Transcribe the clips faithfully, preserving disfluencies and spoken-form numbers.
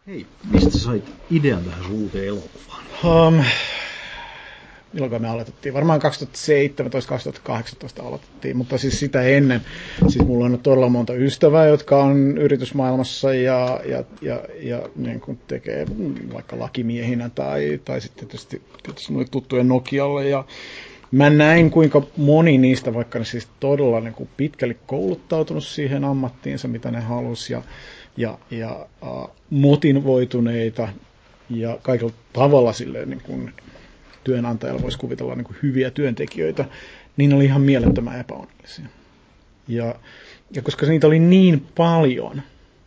Hei, mistä sait idean tähän sun uuteen elokuvaan? Um, milloin me aloitettiin? Varmaan kaksituhattaseitsemäntoista kaksituhattakahdeksantoista aloitettiin, mutta siis sitä ennen. Siis mulla on todella monta ystävää, jotka on yritysmaailmassa ja, ja, ja, ja niin kuin tekee vaikka lakimiehinä tai, tai sitten tietysti, tietysti tuttuja Nokialle. Ja mä näin, kuinka moni niistä, vaikka ne siis todella niin kuin pitkälle kouluttautunut siihen ammattiinsa, mitä ne halusi, ja, ja, ja uh, motivoituneita ja kaikilla tavalla silleen, niin kuin työnantajalla voisi kuvitella niin kuin hyviä työntekijöitä, niin ne oli ihan mielettömän epäonnellisia. Ja, ja koska niitä oli niin paljon,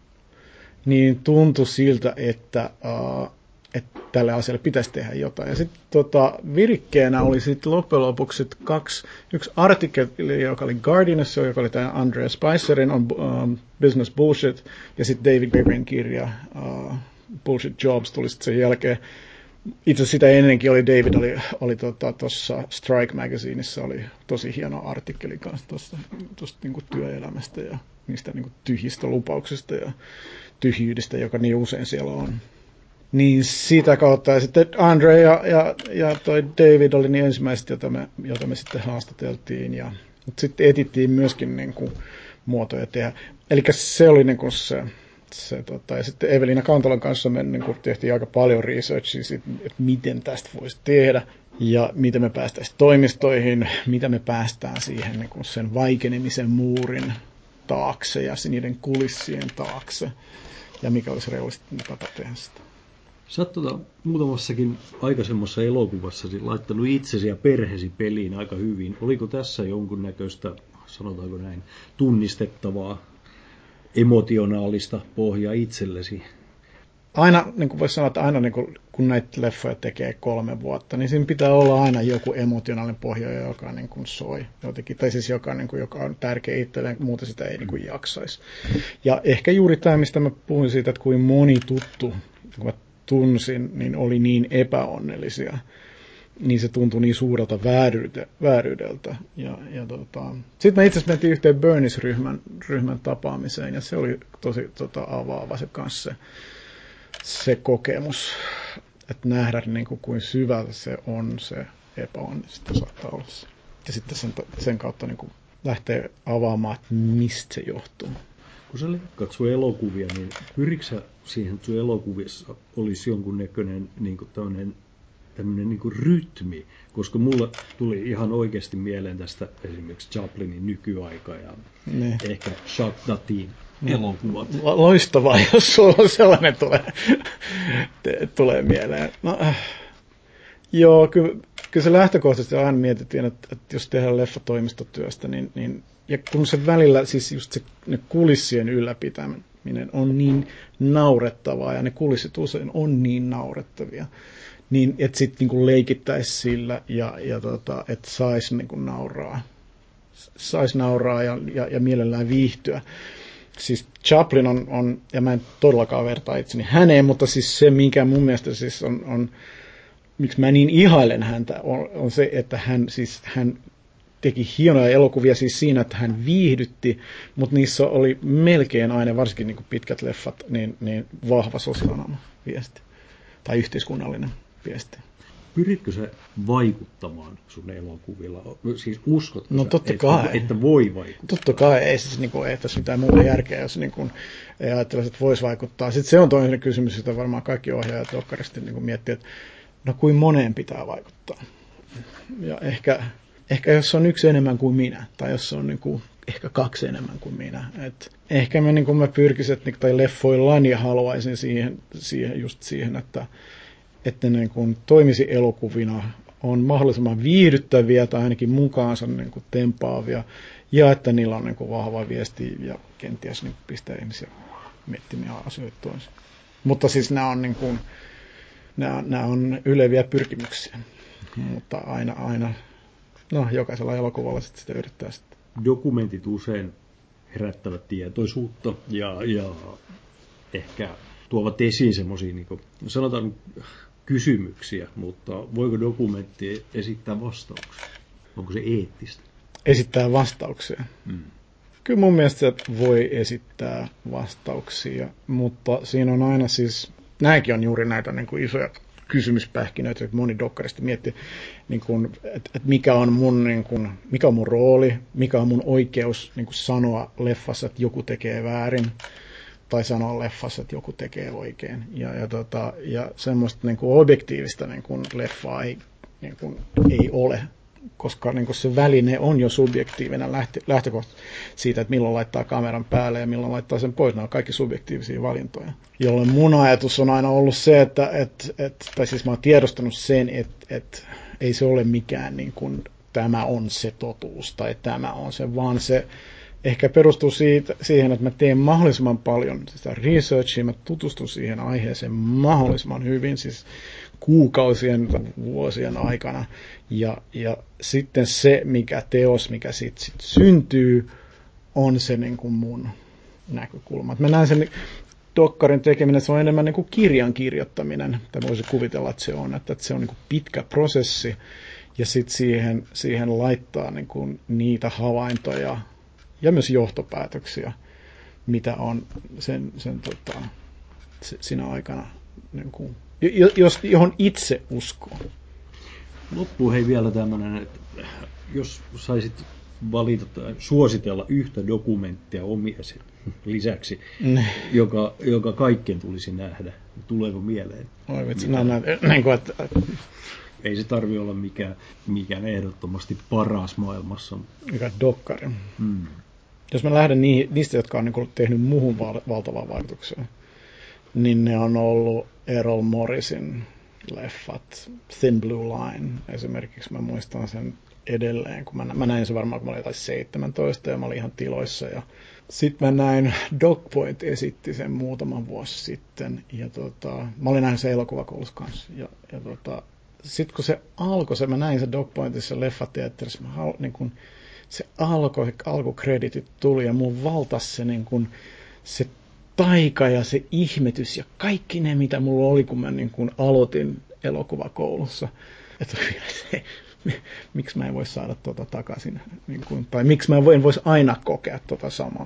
niin tuntui siltä, että, uh, että tälle asialle pitäisi tehdä jotain. Ja sitten tota, virikkeenä oli sitten loppujen lopuksi kaksi, yksi artikkeli, joka oli Guardianissa, joka oli tämä Andrea Spicerin on um, Business Bullshit, ja sitten David Grebin kirja uh, Bullshit Jobs tuli sitten sen jälkeen. Itse asiassa sitä ennenkin oli, David oli, oli tuossa tota, Strike Magazineissa, oli tosi hieno artikkeli kanssa tuosta niinku työelämästä ja niistä niinku tyhjistä lupauksista ja tyhjyydestä, joka niin usein siellä on. Niin sitä kautta, ja sitten Andre ja, ja, ja toi David oli niin ensimmäiset, jota me, jota me sitten haastateltiin, ja mutta sitten etittiin myöskin niinku muotoja tehdä. Eli se oli niinku se, se tota, ja sitten Evelina Kantolan kanssa me niinku tehtiin aika paljon researchia siitä, että miten tästä voisi tehdä, ja miten me päästäisiin toimistoihin, mitä me päästään siihen niinku sen vaikenemisen muurin taakse ja niiden kulissien taakse, ja mikä olisi realistinen tapa tehdä sitä. Sä oot tuota, muutamassakin aikaisemmassa elokuvassasi laittanut itsesi ja perheesi peliin aika hyvin. Oliko tässä jonkunnäköistä, sanotaanko näin, tunnistettavaa, emotionaalista pohjaa itsellesi? Aina, niin kuin voisi sanoa, että aina niin kuin, kun näitä leffoja tekee kolme vuotta, niin siinä pitää olla aina joku emotionaalinen pohja, joka niin kuin soi jotenkin, tai siis joka, niin kuin, joka on tärkeä itselleen, muuten sitä ei niin kuin jaksaisi. Ja ehkä juuri tämä, mistä mä puhuin siitä, että kuin moni tuttu, kun mä tunsin, niin oli niin epäonnellisia, niin se tuntui niin suurelta vääryydeltä. vääryydeltä. Ja, ja tota. Sitten me itse asiassa mentiin yhteen Bernice-ryhmän ryhmän tapaamiseen, ja se oli tosi tota, avaava se kanssa se, se kokemus, että nähdä niin kuin, kuin syvältä se on se epäonnista saattaa olla se. Ja sitten sen, sen kautta niin kuin lähtee avaamaan, että mistä se johtuu. Kun sä leikkaat sun elokuvia, niin pyritkö sä siihen, että sun elokuvissa olisi jonkunnäköinen niin kuin tämmöinen, tämmöinen niin kuin rytmi? Koska mulla tuli ihan oikeasti mieleen tästä esimerkiksi Chaplinin Nykyaika ja ne. Ehkä Jacques Datin elokuvat. Loistavaa, jos sulla sellainen tulee, tulee mieleen. No, äh, joo, kyllä, kyllä se lähtökohtaisesti aina mietittiin, että, että jos tehdään leffa toimistotyöstä, niin, niin ja kun se välillä, siis just se, ne kulissien ylläpitäminen on niin naurettavaa, ja ne kulissit usein on niin naurettavia, niin että sitten niinku leikittäisi sillä, ja, ja tota, että saisi niinku nauraa, sais nauraa ja, ja, ja mielellään viihtyä. Siis Chaplin on, on, ja mä en todellakaan vertaa itseni häneen, mutta siis se, mikä mun mielestä siis on, on miksi mä niin ihailen häntä, on, on se, että hän siis, hän teki hienoja elokuvia siis siinä, että hän viihdytti, mutta niissä oli melkein aina, varsinkin niin kuin pitkät leffat, niin, niin vahva sosiaalinen viesti tai yhteiskunnallinen viesti. Pyritkö sä vaikuttamaan sun elokuvilla? Siis uskotko no, sä, totta että, kai. että voi vaikuttaa? Totta kai, ei, siis, niin kuin, ei tässä mitään muuta järkeä, jos niin kuin, ei ajattele, että voisi vaikuttaa. Sitten se on toinen kysymys, jota varmaan kaikki ohjaajat okkarisesti niin kuin miettii, että no kuin moneen pitää vaikuttaa. Ja ehkä... Ehkä jos on yksi enemmän kuin minä, tai jos on niin kuin, ehkä kaksi enemmän kuin minä. Et ehkä mä, niin kuin mä pyrkisin, että, tai leffoillaan ja haluaisin siihen, siihen just siihen, että, että ne niin kuin toimisi elokuvina, on mahdollisimman viihdyttäviä tai ainakin mukaansa niin kuin tempaavia, ja että niillä on niin kuin vahva viesti ja kenties niin pistää ihmisiä miettimään asioita toisiin. Mutta siis nämä on, niin kuin, nämä, nämä on yleviä pyrkimyksiä, mutta aina aina no, jokaisella elokuvalla sit sitä yrittää sitten. Dokumentit usein herättävät tietoisuutta ja, ja ehkä tuovat esiin semmoisia, niin kuin, sanotaan kysymyksiä, mutta voiko dokumentti esittää vastauksia? Onko se eettistä? Esittää vastauksia. Hmm. Kyllä mun mielestä se voi esittää vastauksia, mutta siinä on aina siis, nämäkin on juuri näitä niin kuin isoja kysymyspähkinöitä, että moni dokkarista miettii, niin kuin, että, että mikä, on mun, niin kuin, mikä on mun rooli, mikä on mun oikeus niin kuin sanoa leffassa, että joku tekee väärin, tai sanoa leffassa, että joku tekee oikein. Ja, ja, tota, ja semmoista niin kuin objektiivista niin kuin leffaa ei, niin kuin, ei ole, koska niin kuin se väline on jo subjektiivinen lähtö, lähtökohta siitä, että milloin laittaa kameran päälle ja milloin laittaa sen pois. Nämä on kaikki subjektiivisia valintoja. Jolloin mun ajatus on aina ollut se, että, et, et, tai siis mä oon tiedostanut sen, että et, ei se ole mikään niin kuin, tämä on se totuus tai tämä on se, vaan se ehkä perustuu siitä, siihen, että mä teen mahdollisimman paljon sitä researchia, mä tutustun siihen aiheeseen mahdollisimman hyvin, siis kuukausien, vuosien aikana. Ja, ja sitten se, mikä teos, mikä siitä sit syntyy, on se niin kuin mun näkökulma. Mä näen sen dokkarin tekeminen, se on enemmän niin kuin kirjan kirjoittaminen, tai voisi kuvitella, että se on, että se on niin kuin pitkä prosessi, ja sitten siihen, siihen laittaa niin kuin niitä havaintoja, ja myös johtopäätöksiä, mitä on sen, sen tota, se, siinä aikana, niin kuin, jos, johon itse uskoo. Loppuun hei vielä tämmöinen, että jos saisit valita tai suositella yhtä dokumenttia omiesi lisäksi, ne. joka, joka kaikkien tulisi nähdä, tuleeko mieleen? Oi vitsi, näin, näin, niin kuin, että... Ei se tarvitse olla mikään, mikään ehdottomasti paras maailmassa. Mikä dokkari. Hmm. Jos mä lähden niistä, jotka on niin tehnyt muuhun valtavaa vaikutuksia, niin ne on ollut Errol Morrisin leffat, Thin Blue Line esimerkiksi. Mä muistan sen edelleen, kun mä, mä näin sen varmaan, kun mä olin jotain seitsemäntoista ja mä olin ihan tiloissa. Ja sitten mä näin, Dogpoint esitti sen muutaman vuosi sitten. Ja tota, mä olin nähnyt sen elokuvakoulussa kanssa. Ja, ja tota, sitten kun se alkoi, se, mä näin sen Dogpointissa leffateatterissa, mä haluan, niin kun, se alkoi, alkukreditit tuli ja mun valtasi se, niin kun, se taika ja se ihmetys ja kaikki ne, mitä mulla oli, kun mä niin kun aloitin elokuvakoulussa. Että se, miksi mä en voi saada tuota takaisin, niin kun, tai miksi mä en voisi aina kokea tuota samaa.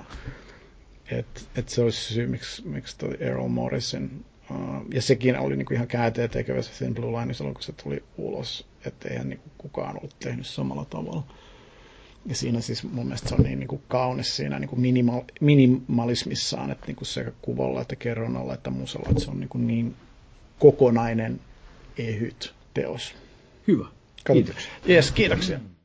Että et se olisi syy, miksi, miksi toi Errol Morrisin, uh, ja sekin oli niin kuin ihan käänteen tekevä se Thin Blue Line silloin, kun se tuli ulos, että eihän niin kukaan ollut tehnyt samalla tavalla. Ja siinä siis mun mielestä se on niin, niin kuin kaunis siinä niin kuin minimal, minimalismissaan, että niin kuin sekä kuvalla että kerronnalla että musalla, että se on niin, kuin niin kokonainen, ehyt teos. Hyvä. Kiitoksia. Yes, kiitoksia.